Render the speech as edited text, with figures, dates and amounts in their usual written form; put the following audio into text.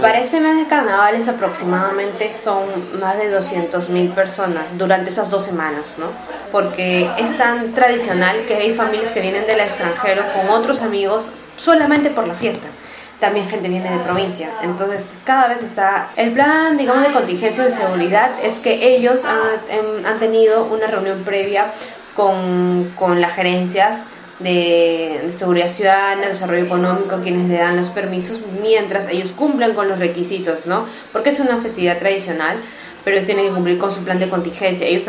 Para este mes de carnavales aproximadamente son más de 200.000 personas durante esas 2 semanas, ¿no? Porque es tan tradicional que hay familias que vienen del extranjero con otros amigos solamente por la fiesta. También gente viene de provincia, entonces cada vez está... El plan, digamos, de contingencia de seguridad es que ellos han tenido una reunión previa con las gerencias de seguridad ciudadana, desarrollo económico, quienes le dan los permisos, mientras ellos cumplan con los requisitos, ¿no? Porque es una festividad tradicional, pero ellos tienen que cumplir con su plan de contingencia. Ellos